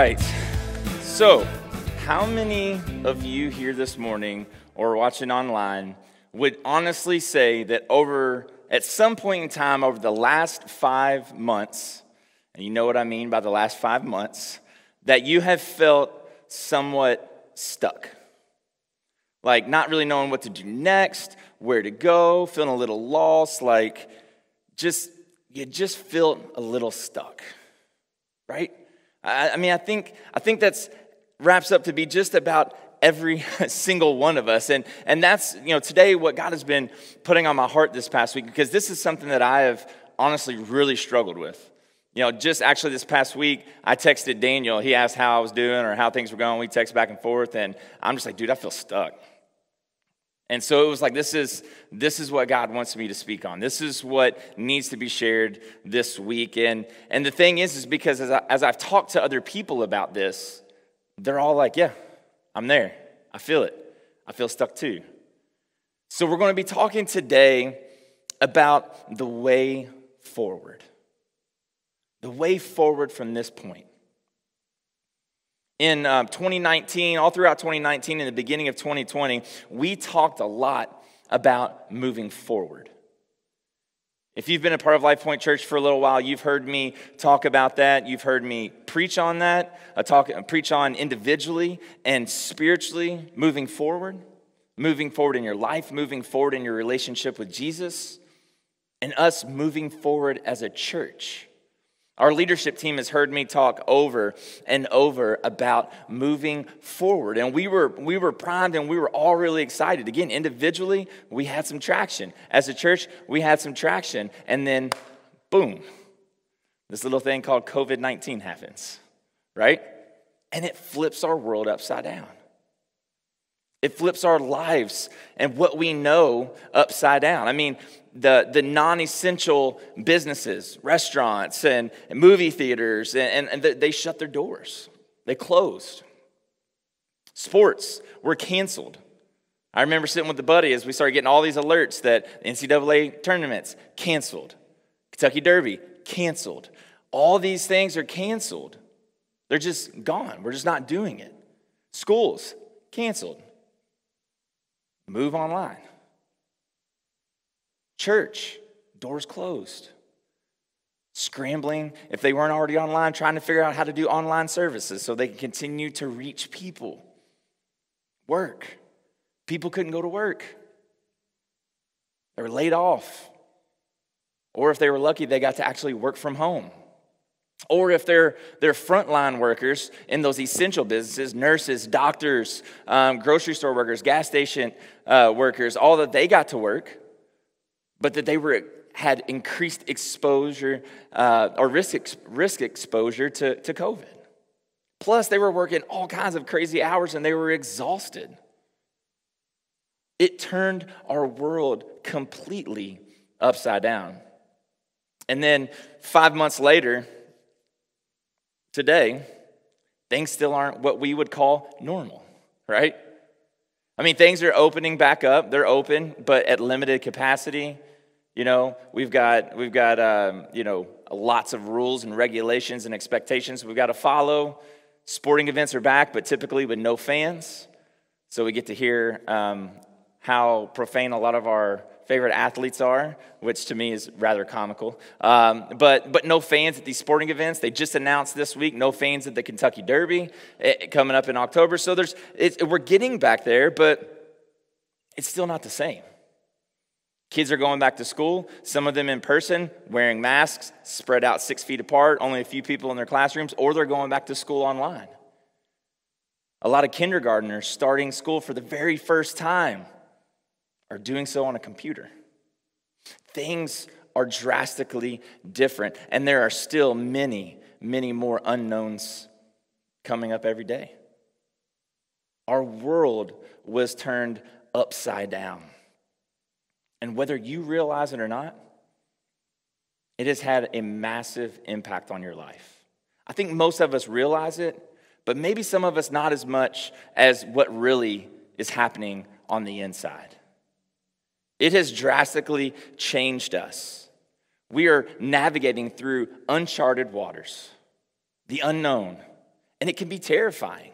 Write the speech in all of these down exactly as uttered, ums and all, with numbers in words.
right. So, how many of you here this morning or watching online would honestly say that over, at some point in time over the last five months, and you know what I mean by the last five months, that you have felt somewhat stuck? Like not really knowing what to do next, where to go, feeling a little lost, like just, you just feel a little stuck, right? I, I mean, I think I think that's wraps up to be just about every single one of us. And and that's, you know, today what God has been putting on my heart this past week, because this is something that I have honestly really struggled with. You know, just actually this past week, I texted Daniel. He asked how I was doing or how things were going. We text back and forth, and I'm just like, dude, I feel stuck. And so it was like, this is this is what God wants me to speak on. This is what needs to be shared this week. And and the thing is, is because as, I, as I've talked to other people about this, they're all like, yeah, I'm there. I feel it. I feel stuck too. So we're going to be talking today about the way forward. The way forward from this point. In uh, twenty nineteen, all throughout twenty nineteen and the beginning of twenty twenty, we talked a lot about moving forward. If you've been a part of Life Point Church for a little while, you've heard me talk about that. You've heard me preach on that, I talk, preach on individually and spiritually moving forward, moving forward in your life, moving forward in your relationship with Jesus, and us moving forward as a church. Our leadership team has heard me talk over and over about moving forward. And we were we were primed and we were all really excited. Again, individually, we had some traction. As a church, we had some traction. And then, boom, this little thing called covid nineteen happens, right? And it flips our world upside down. It flips our lives and what we know upside down. I mean, the, the non-essential businesses, restaurants and, and movie theaters, and, and they shut their doors. They closed. Sports were canceled. I remember sitting with the buddy as we started getting all these alerts that N C double A tournaments canceled. Kentucky Derby canceled. All these things are canceled. They're just gone. We're just not doing it. Schools canceled. Move online. Church, doors closed. Scrambling, if they weren't already online, trying to figure out how to do online services so they can continue to reach people. Work. People couldn't go to work. They were laid off. Or if they were lucky, they got to actually work from home. Or if they're, they're frontline workers in those essential businesses, nurses, doctors, um, grocery store workers, gas station uh, workers, all that they got to work, but that they were had increased exposure uh, or risk ex- risk exposure to, to COVID. Plus, they were working all kinds of crazy hours and they were exhausted. It turned our world completely upside down. And then five months later, today, things still aren't what we would call normal, right? I mean, things are opening back up. They're open, but at limited capacity. You know, we've got, we've got um, you know, lots of rules and regulations and expectations we've got to follow. Sporting events are back, but typically with no fans. So we get to hear um, how profane a lot of our favorite athletes are, which to me is rather comical. Um, but but no fans at these sporting events. They just announced this week no fans at the Kentucky Derby it, coming up in October. So there's it, we're getting back there, but it's still not the same. Kids are going back to school, some of them in person, wearing masks, spread out six feet apart, only a few people in their classrooms, or they're going back to school online. A lot of kindergartners starting school for the very first time are doing so on a computer. Things are drastically different, and there are still many, many more unknowns coming up every day. Our world was turned upside down. And whether you realize it or not, it has had a massive impact on your life. I think most of us realize it, but maybe some of us not as much as what really is happening on the inside. It has drastically changed us. We are navigating through uncharted waters, the unknown, And it can be terrifying.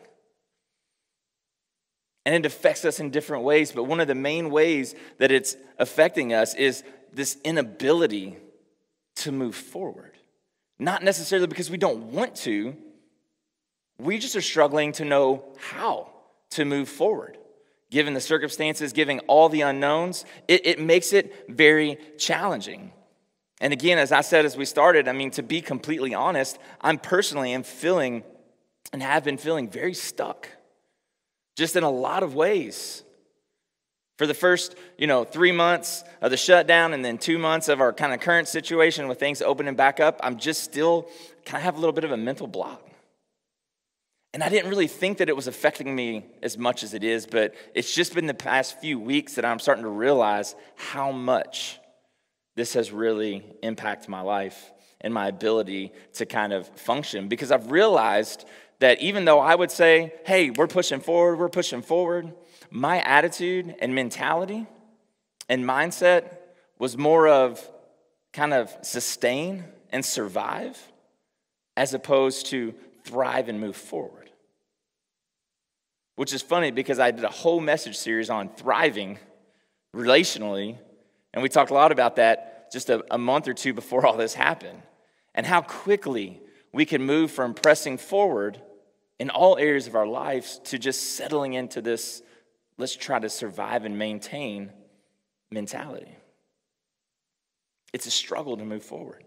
And it affects us in different ways, but one of the main ways that it's affecting us is this inability to move forward. Not necessarily because we don't want to, we just are struggling to know how to move forward. Given the circumstances, given all the unknowns, it, it makes it very challenging. And again, as I said as we started, I mean, to be completely honest, I'm personally am feeling and have been feeling very stuck. Just in a lot of ways. For the first, you know, three months of the shutdown and then two months of our kind of current situation with things opening back up, I'm just still kind of have a little bit of a mental block. And I didn't really think that it was affecting me as much as it is, but it's just been the past few weeks that I'm starting to realize how much this has really impacted my life and my ability to kind of function. Because I've realized that even though I would say, hey, we're pushing forward, we're pushing forward, my attitude and mentality and mindset was more of kind of sustain and survive as opposed to thrive and move forward. Which is funny because I did a whole message series on thriving relationally, and we talked a lot about that just a, a month or two before all this happened, and how quickly we can move from pressing forward in all areas of our lives to just settling into this, let's try to survive and maintain mentality. It's a struggle to move forward.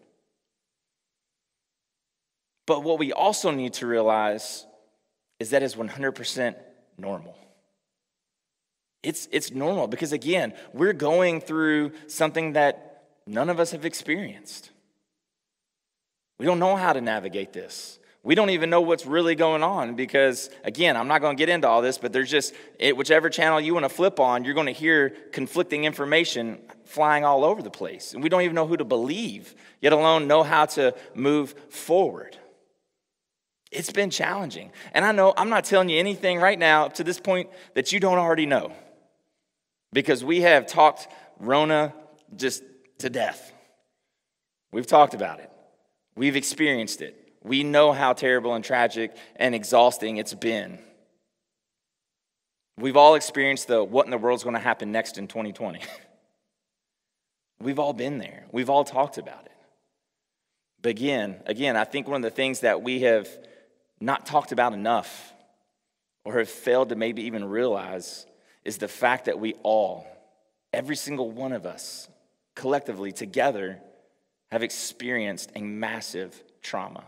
But what we also need to realize is that is one hundred percent normal. It's, it's normal because, again, we're going through something that none of us have experienced. We don't know how to navigate this. We don't even know what's really going on because, again, I'm not going to get into all this, but there's just, it, whichever channel you want to flip on, you're going to hear conflicting information flying all over the place. And we don't even know who to believe, yet alone know how to move forward. It's been challenging. And I know I'm not telling you anything right now up to this point that you don't already know because we have talked Rona just to death. We've talked about it. We've experienced it. We know how terrible and tragic and exhausting it's been. We've all experienced the what in the world's going to happen next in twenty twenty. We've all been there. We've all talked about it. But again, again, I think one of the things that we have not talked about enough or have failed to maybe even realize is the fact that we all, every single one of us, collectively, together, have experienced a massive trauma.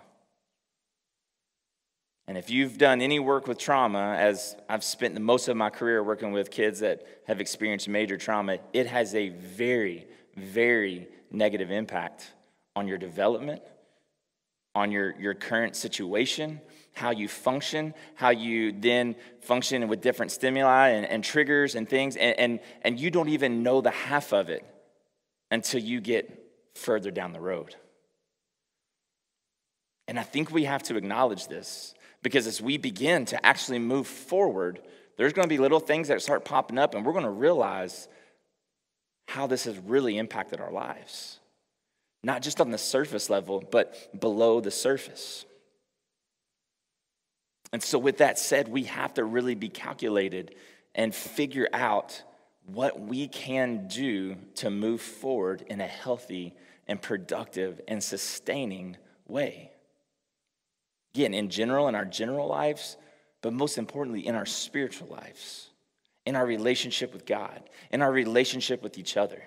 And if you've done any work with trauma, as I've spent the most of my career working with kids that have experienced major trauma, it has a very, very negative impact on your development, on your, your current situation, how you function, how you then function with different stimuli and, and triggers and things, and, and, and you don't even know the half of it until you get further down the road. And I think we have to acknowledge this. Because as we begin to actually move forward, there's going to be little things that start popping up, and we're going to realize how this has really impacted our lives. Not just on the surface level, but below the surface. And so with that said, we have to really be calculated and figure out what we can do to move forward in a healthy and productive and sustaining way. Again, in general, in our general lives, but most importantly, in our spiritual lives, in our relationship with God, in our relationship with each other.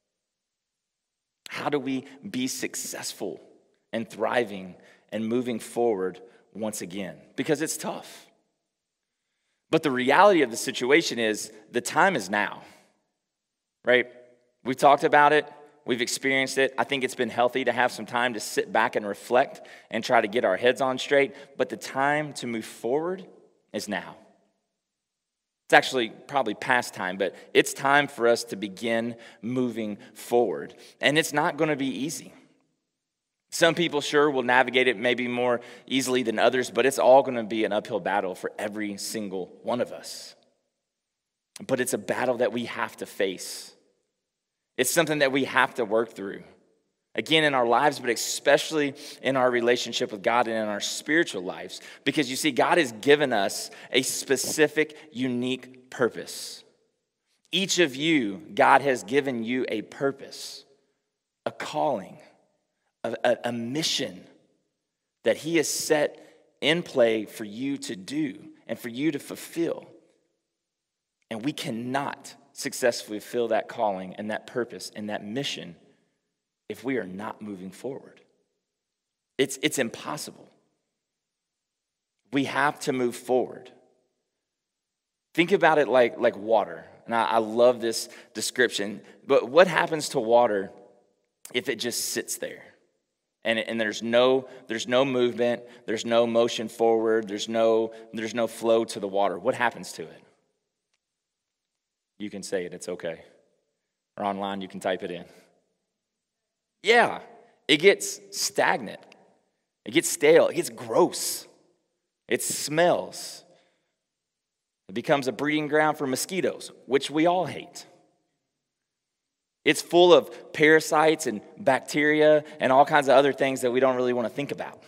How do we be successful and thriving and moving forward once again? Because it's tough. But the reality of the situation is the time is now, right? We've talked about it. We've experienced it. I think it's been healthy to have some time to sit back and reflect and try to get our heads on straight. But the time to move forward is now. It's actually probably past time, but it's time for us to begin moving forward. And it's not going to be easy. Some people sure will navigate it maybe more easily than others, but it's all going to be an uphill battle for every single one of us. But it's a battle that we have to face. It's something that we have to work through. Again, in our lives, but especially in our relationship with God and in our spiritual lives. Because you see, God has given us a specific, unique purpose. Each of you, God has given you a purpose, a calling, a, a, a mission that he has set in play for you to do and for you to fulfill. And we cannot successfully fulfill that calling and that purpose and that mission if we are not moving forward. It's, it's impossible. We have to move forward. Think about it like, like water. And I, I love this description. But what happens to water if it just sits there? And, and there's no there's no movement, there's no motion forward, there's no there's no flow to the water. What happens to it? You can say it, it's okay. Or online, you can type it in. Yeah, it gets stagnant. It gets stale. It gets gross. It smells. It becomes a breeding ground for mosquitoes, which we all hate. It's full of parasites and bacteria and all kinds of other things that we don't really want to think about.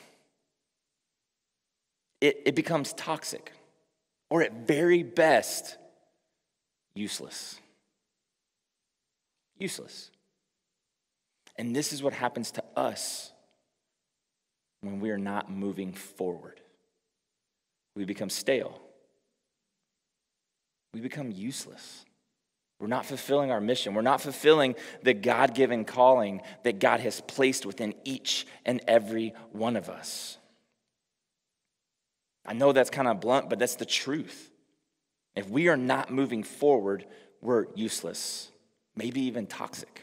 It, it becomes toxic, or at very best, useless. Useless. And this is what happens to us when we are not moving forward. We become stale. We become useless. We're not fulfilling our mission. We're not fulfilling the God-given calling that God has placed within each and every one of us. I know that's kind of blunt, but that's the truth. If we are not moving forward, we're useless, maybe even toxic.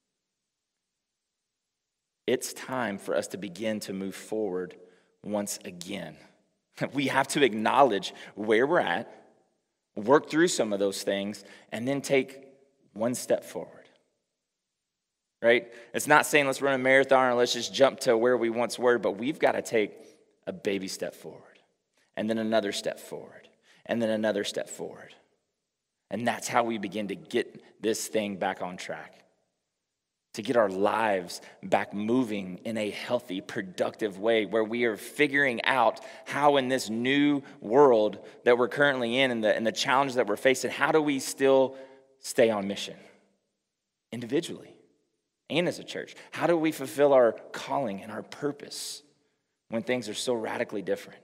It's time for us to begin to move forward once again. We have to acknowledge where we're at, work through some of those things, and then take one step forward. Right? It's not saying let's run a marathon or let's just jump to where we once were, but we've got to take a baby step forward, and then another step forward, and then another step forward. And that's how we begin to get this thing back on track, to get our lives back moving in a healthy, productive way where we are figuring out how in this new world that we're currently in and the, and the challenges that we're facing, how do we still stay on mission individually and as a church? How do we fulfill our calling and our purpose when things are so radically different?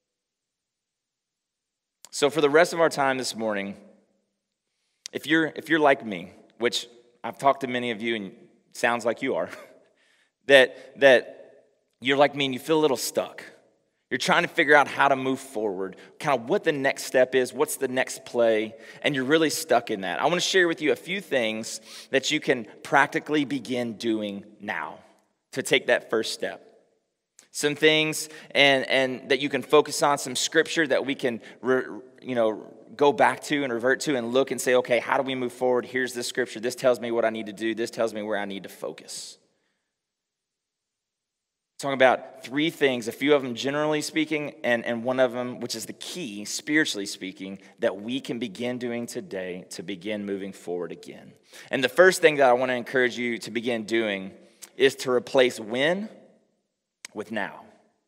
So for the rest of our time this morning, if you're if you're like me, which I've talked to many of you and sounds like you are, that, that you're like me and you feel a little stuck. You're trying to figure out how to move forward, kind of what the next step is, what's the next play, and you're really stuck in that. I want to share with you a few things that you can practically begin doing now to take that first step. Some things and, and that you can focus on, some scripture that we can re, you know, go back to and revert to and look and say, okay, how do we move forward? Here's this scripture. This tells me what I need to do. This tells me where I need to focus. Talking about three things, a few of them generally speaking, and, and one of them, which is the key, spiritually speaking, that we can begin doing today to begin moving forward again. And the first thing that I want to encourage you to begin doing is to replace when with now.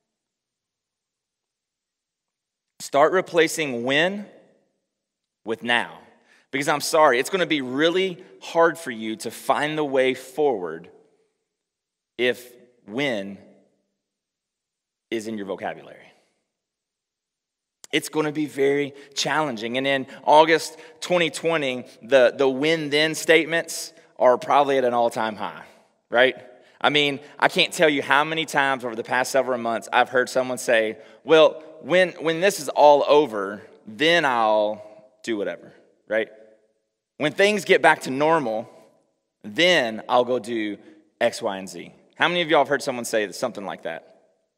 Start replacing when with now. Because I'm sorry, it's going to be really hard for you to find the way forward if when is in your vocabulary. It's going to be very challenging. And in August twenty twenty, the, the when-then statements are probably at an all-time high, right? I mean, I can't tell you how many times over the past several months I've heard someone say, well, when, when this is all over, then I'll do whatever, right? When things get back to normal, then I'll go do X, Y, and Z. How many of y'all have heard someone say something like that?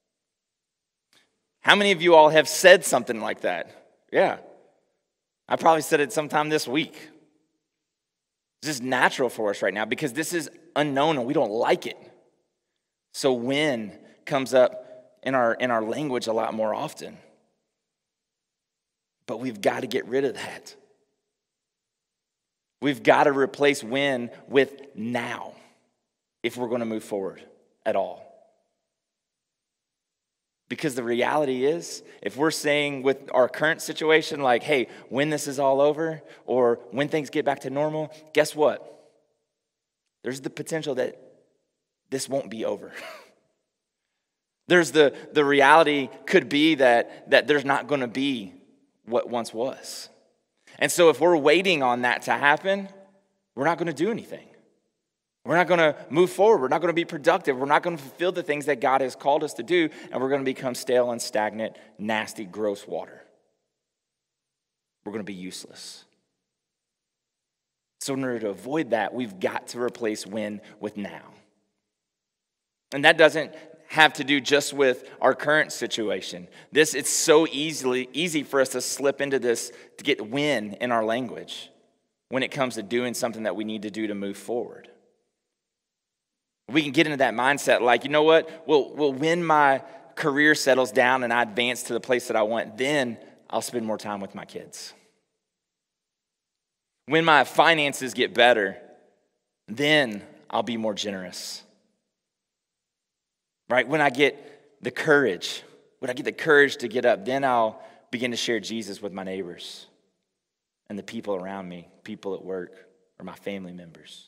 How many of you all have said something like that? Yeah. I probably said it sometime this week. It's just natural for us right now because this is unknown and we don't like it. So when comes up in our in our language a lot more often. But we've got to get rid of that. We've got to replace when with now. if we're going to move forward at all. Because the reality is, if we're saying with our current situation, like, hey, when this is all over, or when things get back to normal, guess what? There's the potential that this won't be over. There's the, the reality could be that, that there's not going to be what once was. And so if we're waiting on that to happen, we're not going to do anything. We're not going to move forward. We're not going to be productive. We're not going to fulfill the things that God has called us to do, and we're going to become stale and stagnant, nasty, gross water. We're going to be useless. So in order to avoid that, we've got to replace when with now. And that doesn't have to do just with our current situation. This, it's so easily easy for us to slip into this, to get when in our language when it comes to doing something that we need to do to move forward. We can get into that mindset like, you know what, well, well, when my career settles down and I advance to the place that I want, then I'll spend more time with my kids. When my finances get better, then I'll be more generous. Right? When I get the courage, when I get the courage to get up, then I'll begin to share Jesus with my neighbors and the people around me, people at work, or my family members.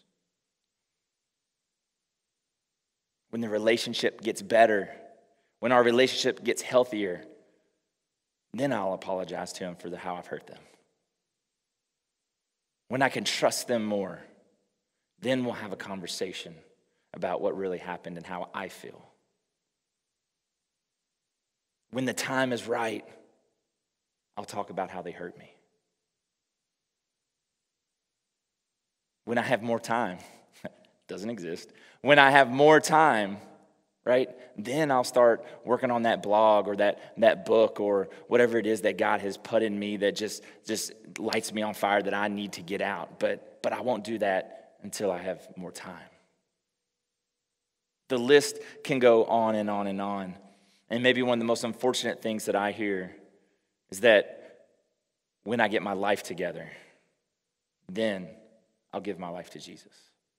When the relationship gets better, when our relationship gets healthier, then I'll apologize to them for the, how I've hurt them. When I can trust them more, then we'll have a conversation about what really happened and how I feel. When the time is right, I'll talk about how they hurt me. When I have more time, doesn't exist. When I have more time, right, then I'll start working on that blog or that, that book or whatever it is that God has put in me that just, just lights me on fire that I need to get out. But, but I won't do that until I have more time. The list can go on and on and on. And maybe one of the most unfortunate things that I hear is that when I get my life together, then I'll give my life to Jesus.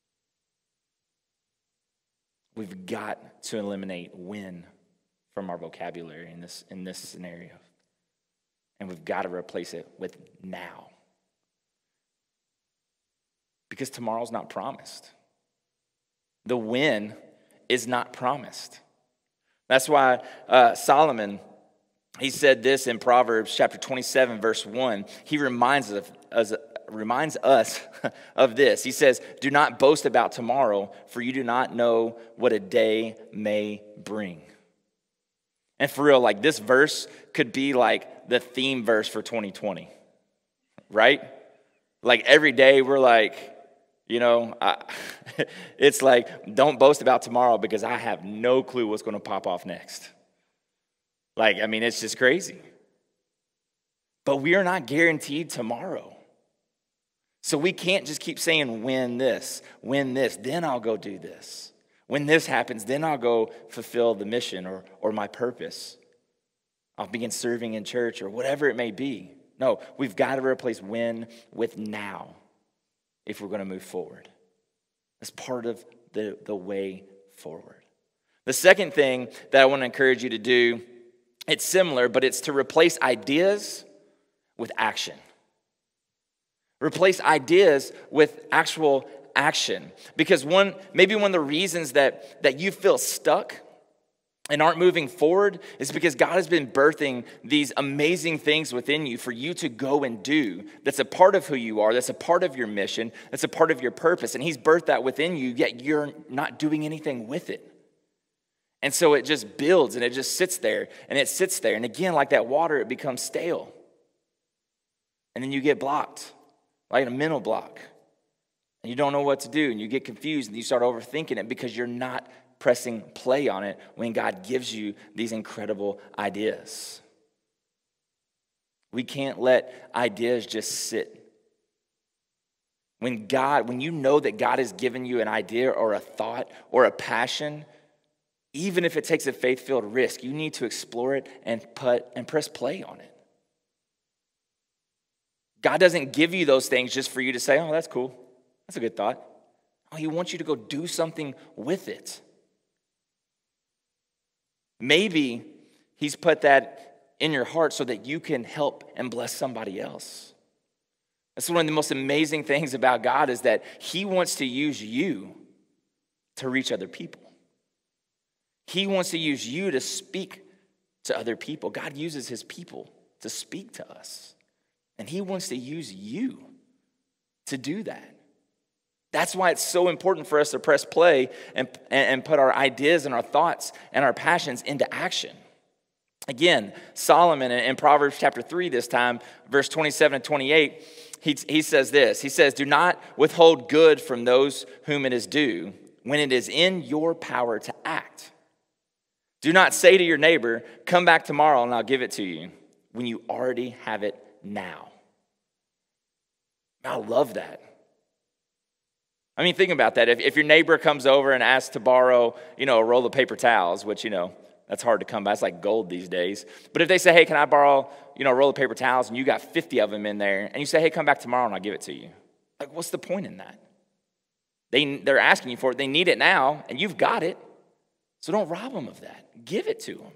We've got to eliminate when from our vocabulary in this, in this scenario. And we've got to replace it with now. Because tomorrow's not promised. The when is not promised. That's why uh, Solomon, he said this in Proverbs chapter twenty-seven, verse one. He reminds us, us, reminds us of this. He says, do not boast about tomorrow, for you do not know what a day may bring. And for real, like this verse could be like the theme verse for twenty twenty, right? Like every day we're like, you know, I, it's like, don't boast about tomorrow because I have no clue what's going to pop off next. Like, I mean, it's just crazy. But we are not guaranteed tomorrow. So we can't just keep saying, when this, when this, then I'll go do this. When this happens, then I'll go fulfill the mission or, or my purpose. I'll begin serving in church or whatever it may be. No, we've got to replace when with now if we're going to move forward. That's part of the, the way forward. The second thing that I want to encourage you to do, it's similar, but it's to replace ideas with action. Replace ideas with actual action. Because one, maybe one of the reasons that, that you feel stuck and aren't moving forward is because God has been birthing these amazing things within you for you to go and do. That's a part of who you are. That's a part of your mission. That's a part of your purpose. And he's birthed that within you, yet you're not doing anything with it. And so it just builds and it just sits there and it sits there. And again, like that water, it becomes stale. And then you get blocked, like a mental block. And you don't know what to do. And you get confused and you start overthinking it because you're not pressing play on it when God gives you these incredible ideas. We can't let ideas just sit. When God, when you know that God has given you an idea or a thought or a passion, even if it takes a faith-filled risk, you need to explore it and put and press play on it. God doesn't give you those things just for you to say, oh, that's cool. That's a good thought. Oh, he wants you to go do something with it. Maybe he's put that in your heart so that you can help and bless somebody else. That's one of the most amazing things about God is that he wants to use you to reach other people. He wants to use you to speak to other people. God uses his people to speak to us. And he wants to use you to do that. That's why it's so important for us to press play and, and put our ideas and our thoughts and our passions into action. Again, Solomon in Proverbs chapter three this time, verse twenty-seven and twenty-eight, he, he says this. He says, do not withhold good from those whom it is due when it is in your power to act. Do not say to your neighbor, come back tomorrow and I'll give it to you, when you already have it now. I love that. I mean, think about that. If, if your neighbor comes over and asks to borrow, you know, a roll of paper towels, which, you know, that's hard to come by. It's like gold these days. But if they say, hey, can I borrow, you know, a roll of paper towels, and you got fifty of them in there, and you say, hey, come back tomorrow and I'll give it to you. Like, what's the point in that? They, they're asking you for it. They need it now, and you've got it. So don't rob them of that. Give it to them.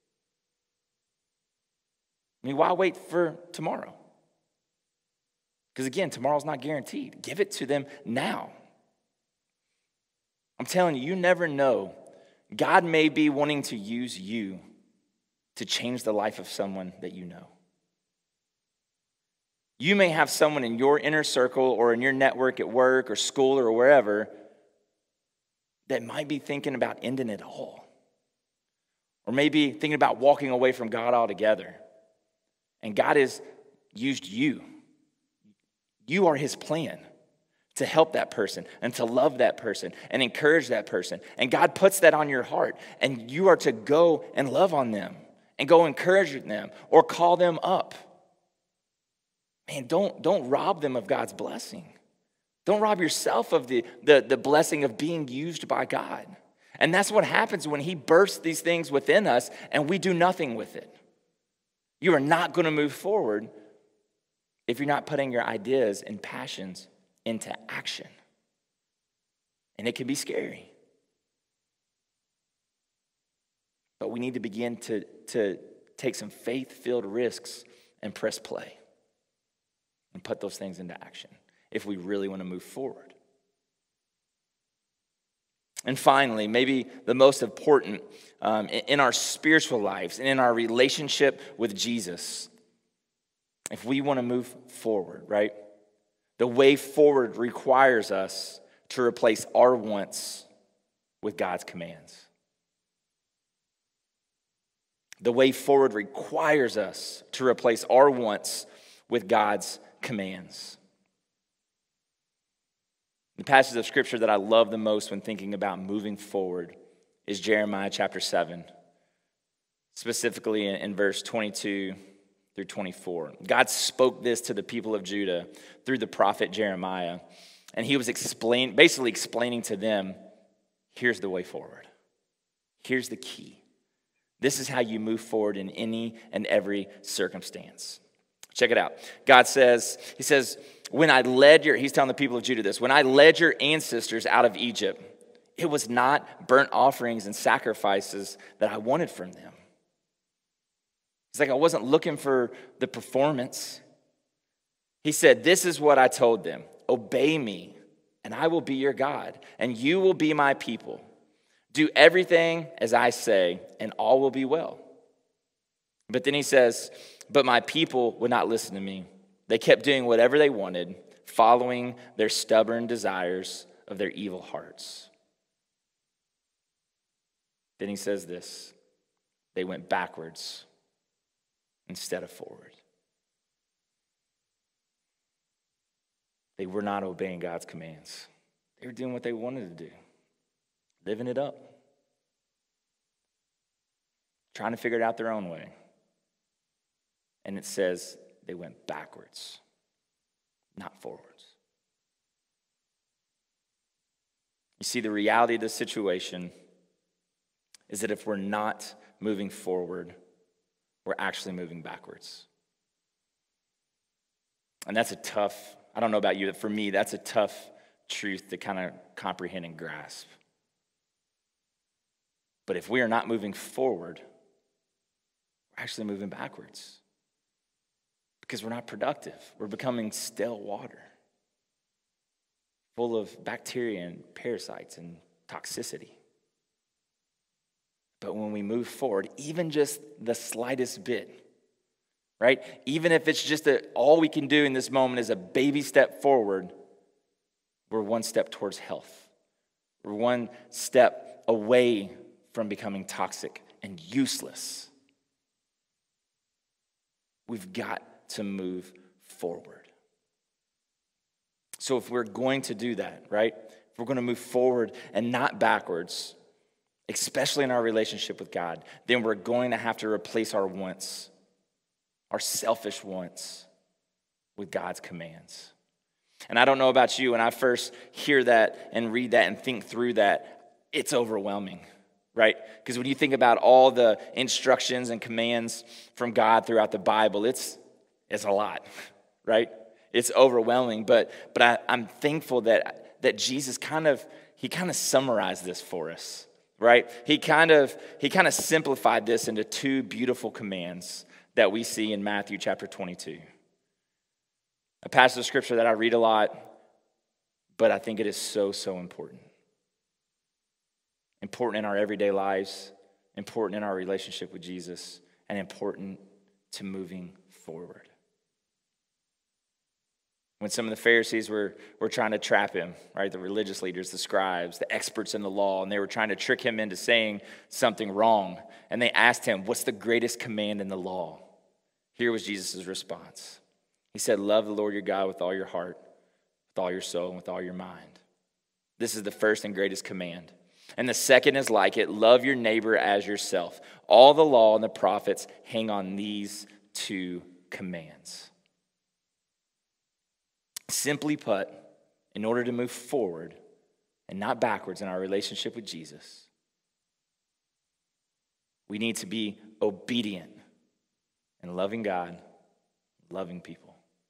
I mean, why wait for tomorrow? Because again, tomorrow's not guaranteed. Give it to them now. I'm telling you, you never know. God may be wanting to use you to change the life of someone that you know. You may have someone in your inner circle or in your network at work or school or wherever that might be thinking about ending it all. Or maybe thinking about walking away from God altogether. And God has used you. You are his plan to help that person and to love that person and encourage that person. And God puts that on your heart. And you are to go and love on them and go encourage them or call them up. Man, don't, don't rob them of God's blessing. Don't rob yourself of the, the, the blessing of being used by God. And that's what happens when he bursts these things within us and we do nothing with it. You are not going to move forward if you're not putting your ideas and passions into action. And it can be scary. But we need to begin to, to take some faith-filled risks and press play and put those things into action if we really want to move forward. And finally, maybe the most important um, in our spiritual lives and in our relationship with Jesus, if we want to move forward, right? The way forward requires us to replace our wants with God's commands. The way forward requires us to replace our wants with God's commands. The passage of scripture that I love the most when thinking about moving forward is Jeremiah chapter seven, specifically in, in verse twenty-two through twenty-four. God spoke this to the people of Judah through the prophet Jeremiah, and he was explain, basically explaining to them, here's the way forward. Here's the key. This is how you move forward in any and every circumstance. Check it out. God says, he says, when I led your, he's telling the people of Judah this, when I led your ancestors out of Egypt, it was not burnt offerings and sacrifices that I wanted from them. It's like I wasn't looking for the performance. He said, this is what I told them. Obey me, and I will be your God, and you will be my people. Do everything as I say, and all will be well. But then he says, but my people would not listen to me. They kept doing whatever they wanted, following their stubborn desires of their evil hearts. Then he says this, they went backwards instead of forward. They were not obeying God's commands. They were doing what they wanted to do, living it up, trying to figure it out their own way. And it says they went backwards, not forwards. You see, the reality of the situation is that if we're not moving forward, we're actually moving backwards. And that's a tough, I don't know about you, but for me, that's a tough truth to kind of comprehend and grasp. But if we are not moving forward, we're actually moving backwards because we're not productive. We're becoming stale water, full of bacteria and parasites and toxicity. But when we move forward, even just the slightest bit, right? Even if it's just a, all we can do in this moment is a baby step forward, we're one step towards health. We're one step away from becoming toxic and useless. We've got to move forward. So if we're going to do that, right? If we're going to move forward and not backwards, especially in our relationship with God, then we're going to have to replace our wants, our selfish wants, with God's commands. And I don't know about you, when I first hear that and read that and think through that, it's overwhelming, right? Because when you think about all the instructions and commands from God throughout the Bible, it's it's a lot, right? It's overwhelming, but but I, I'm thankful that that Jesus kind of he kind of summarized this for us, right? He kind of he kind of simplified this into two beautiful commands that we see in Matthew chapter twenty-two. A passage of scripture that I read a lot, but I think it is so, so important. Important in our everyday lives, important in our relationship with Jesus, and important to moving forward. When some of the Pharisees were, were trying to trap him, right, the religious leaders, the scribes, the experts in the law, and they were trying to trick him into saying something wrong, and they asked him, what's the greatest command in the law? Here was Jesus' response. He said, love the Lord your God with all your heart, with all your soul, and with all your mind. This is the first and greatest command. And the second is like it, love your neighbor as yourself. All the law and the prophets hang on these two commands. Simply put, in order to move forward and not backwards in our relationship with Jesus, we need to be obedient and loving God, loving people.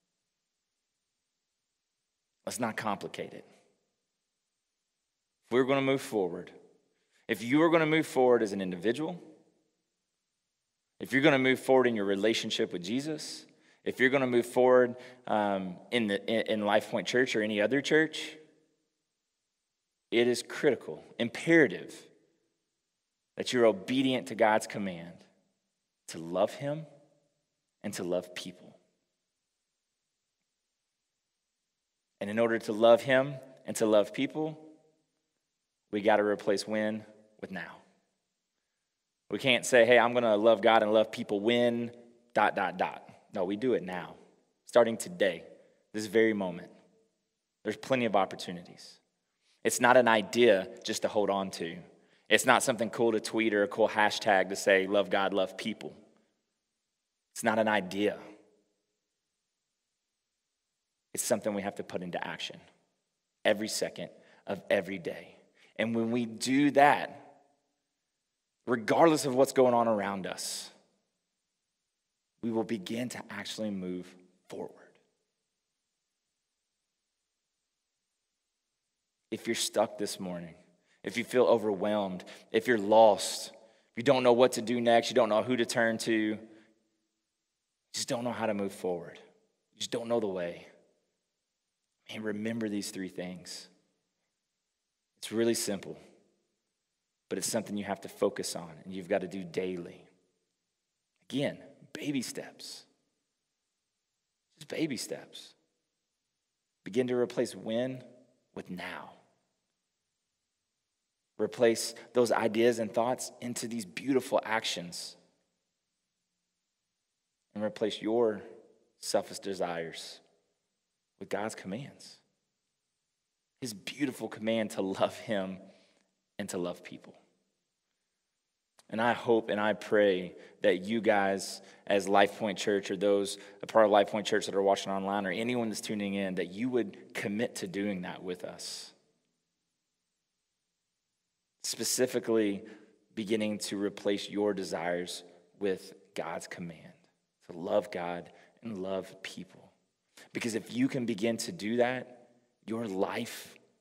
Let's not complicate it. If we're going to move forward, if you are going to move forward as an individual, if you're going to move forward in your relationship with Jesus, if you're going to move forward um, in the in, in Life Point Church or any other church, it is critical, imperative, that you're obedient to God's command to love Him and to love people. And in order to love Him and to love people, we got to replace when with now. We can't say, hey, I'm going to love God and love people when, dot, dot, dot. No, we do it now, starting today, this very moment. There's plenty of opportunities. It's not an idea just to hold on to. It's not something cool to tweet or a cool hashtag to say, love God, love people. It's not an idea. It's something we have to put into action every second of every day. And when we do that, regardless of what's going on around us, we will begin to actually move forward. If you're stuck this morning, if you feel overwhelmed, if you're lost, if you don't know what to do next, you don't know who to turn to, you just don't know how to move forward, you just don't know the way, and remember these three things. It's really simple, but it's something you have to focus on and you've got to do daily. Again, baby steps. Just baby steps. Begin to replace when with now. Replace those ideas and thoughts into these beautiful actions. And replace your selfish desires with God's commands. His beautiful command to love Him and to love people. And I hope and I pray that you guys as Life Point Church or those a part of Life Point Church that are watching online or anyone that's tuning in, that you would commit to doing that with us. Specifically, beginning to replace your desires with God's command to love God and love people. Because if you can begin to do that, your life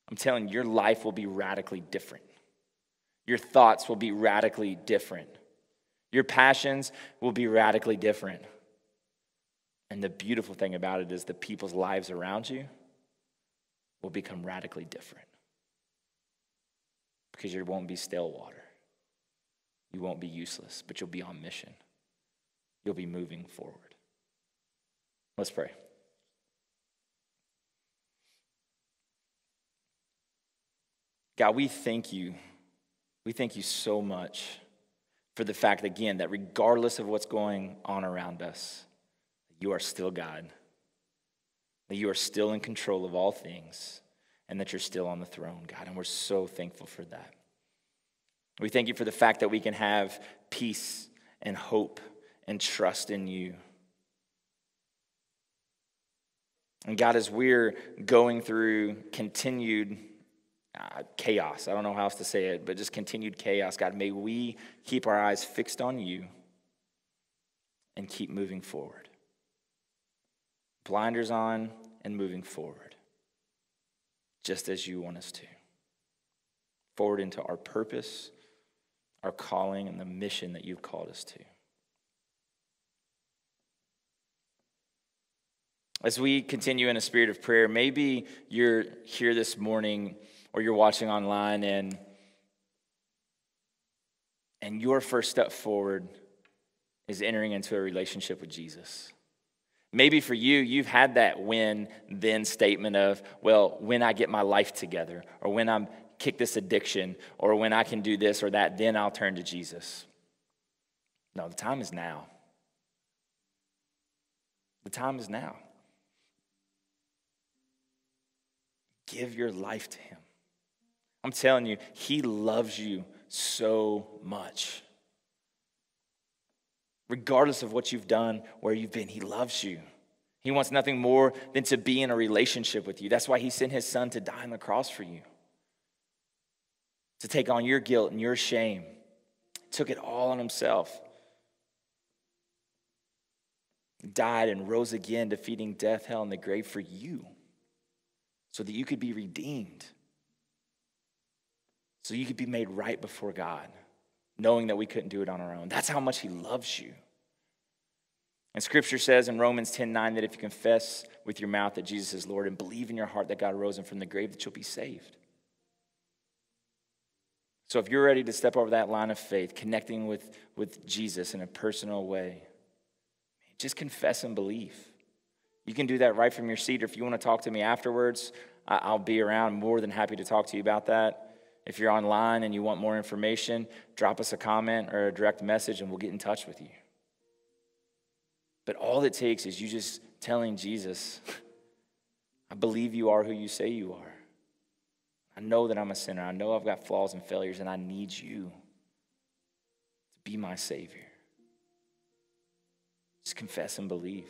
I'm telling you, your life will be radically different. Your thoughts will be radically different. Your passions will be radically different. And the beautiful thing about it is the people's lives around you will become radically different. Because you won't be stale water. You won't be useless, but you'll be on mission. You'll be moving forward. Let's pray. God, we thank you. We thank you so much for the fact, again, that regardless of what's going on around us, you are still God, that you are still in control of all things, and that you're still on the throne, God, and we're so thankful for that. We thank you for the fact that we can have peace and hope and trust in you. And God, as we're going through continued uh, chaos, I don't know how else to say it, but just continued chaos, God, may we keep our eyes fixed on you and keep moving forward. Blinders on and moving forward, just as you want us to. Forward into our purpose, our calling, and the mission that you've called us to. As we continue in a spirit of prayer, maybe you're here this morning or you're watching online and, and your first step forward is entering into a relationship with Jesus. Maybe for you, you've had that when-then statement of, well, when I get my life together, or when I'm kick this addiction, or when I can do this or that, then I'll turn to Jesus. No, the time is now. The time is now. Give your life to him. I'm telling you, he loves you so much. Regardless of what you've done, where you've been, he loves you. He wants nothing more than to be in a relationship with you. That's why he sent his son to die on the cross for you. To take on your guilt and your shame. He took it all on himself. He died and rose again, defeating death, hell, and the grave for you. So that you could be redeemed. So you could be made right before God. Knowing that we couldn't do it on our own. That's how much he loves you. And scripture says in Romans ten nine that if you confess with your mouth that Jesus is Lord and believe in your heart that God rose him from the grave, that you'll be saved. So if you're ready to step over that line of faith, connecting with, with Jesus in a personal way, just confess and believe. You can do that right from your seat, or if you want to talk to me afterwards, I'll be around, more than happy to talk to you about that. If you're online and you want more information, drop us a comment or a direct message and we'll get in touch with you. But all it takes is you just telling Jesus, I believe you are who you say you are. I know that I'm a sinner. I know I've got flaws and failures and I need you to be my Savior. Just confess and believe.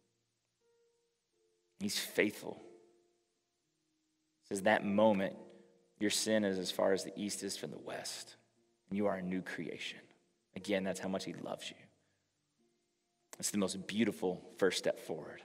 He's faithful. It says that moment, your sin is as far as the east is from the west. And you are a new creation. Again, that's how much he loves you. It's the most beautiful first step forward.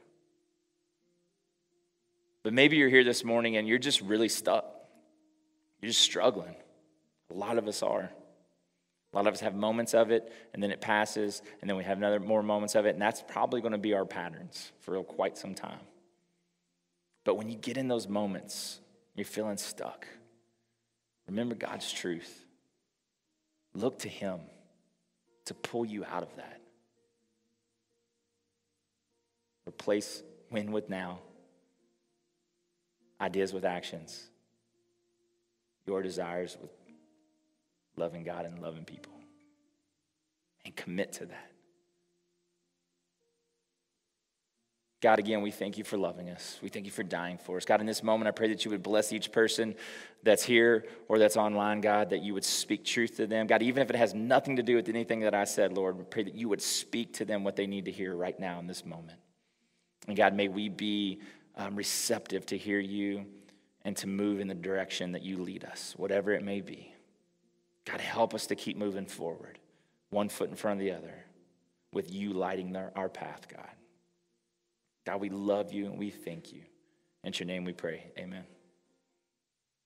But maybe you're here this morning and you're just really stuck. You're just struggling. A lot of us are. A lot of us have moments of it, and then it passes, and then we have another more moments of it, and that's probably going to be our patterns for quite some time. But when you get in those moments, you're feeling stuck. Remember God's truth. Look to him to pull you out of that. Replace when with now. Ideas with actions. Your desires with loving God and loving people. And commit to that. God, again, we thank you for loving us. We thank you for dying for us. God, in this moment, I pray that you would bless each person that's here or that's online, God, that you would speak truth to them. God, even if it has nothing to do with anything that I said, Lord, we pray that you would speak to them what they need to hear right now in this moment. And God, may we be um, receptive to hear you and to move in the direction that you lead us, whatever it may be. God, help us to keep moving forward, one foot in front of the other, with you lighting our, our path, God. God, we love you and we thank you. In your name we pray, amen.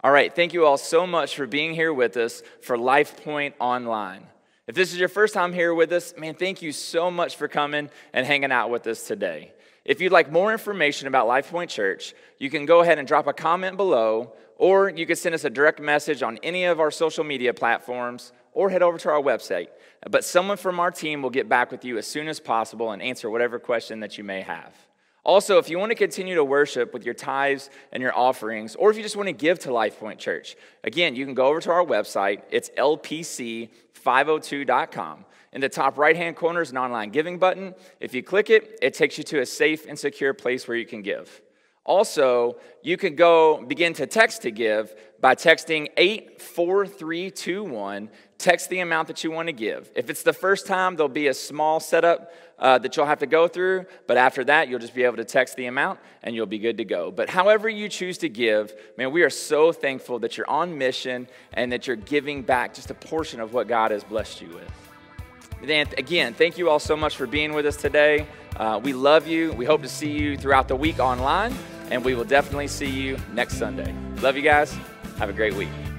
All right, thank you all so much for being here with us for LifePoint Online. If this is your first time here with us, man, thank you so much for coming and hanging out with us today. If you'd like more information about LifePoint Church, you can go ahead and drop a comment below, or you can send us a direct message on any of our social media platforms, or head over to our website. But someone from our team will get back with you as soon as possible and answer whatever question that you may have. Also, if you want to continue to worship with your tithes and your offerings, or if you just want to give to LifePoint Church, again, you can go over to our website. It's L P C five oh two dot com. In the top right-hand corner is an online giving button. If you click it, it takes you to a safe and secure place where you can give. Also, you can go begin to text to give by texting eight four three two one. Text the amount that you want to give. If it's the first time, there'll be a small setup uh, that you'll have to go through, but after that, you'll just be able to text the amount and you'll be good to go. But however you choose to give, man, we are so thankful that you're on mission and that you're giving back just a portion of what God has blessed you with. Dan, again, thank you all so much for being with us today. Uh, we love you. We hope to see you throughout the week online, and we will definitely see you next Sunday. Love you guys. Have a great week.